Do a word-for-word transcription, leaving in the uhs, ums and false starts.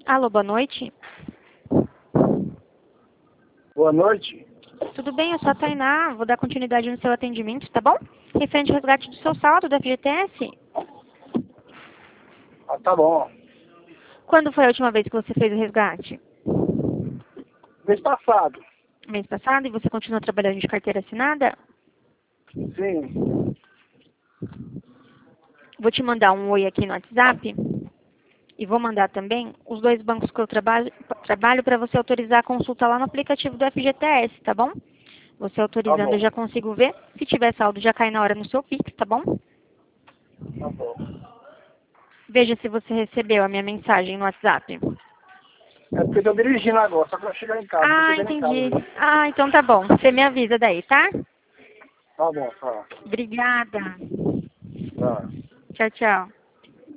Alô, boa noite. Boa noite. Tudo bem? Eu sou a Tainá. Vou dar continuidade no seu atendimento, tá bom? Referente ao resgate do seu saldo do F G T S. Ah, tá bom. Quando foi a última vez que você fez o resgate? Mês passado. Mês passado? E você continua trabalhando de carteira assinada? Sim. Vou te mandar um oi aqui no WhatsApp. E vou mandar também os dois bancos que eu trabalho trabalho para você autorizar a consulta lá no aplicativo do F G T S, tá bom? Você autorizando, Tá bom. eu já consigo ver. Se tiver saldo, já cai na hora no seu Pix, tá bom? Tá bom. Veja se você recebeu a minha mensagem no WhatsApp. É porque eu tô dirigindo agora, só que eu chegar em casa. Tô Ah, chegando em entendi. casa. Ah, então tá bom. Você me avisa daí, tá? Tá bom, tá. Obrigada. Tá. Tchau, tchau.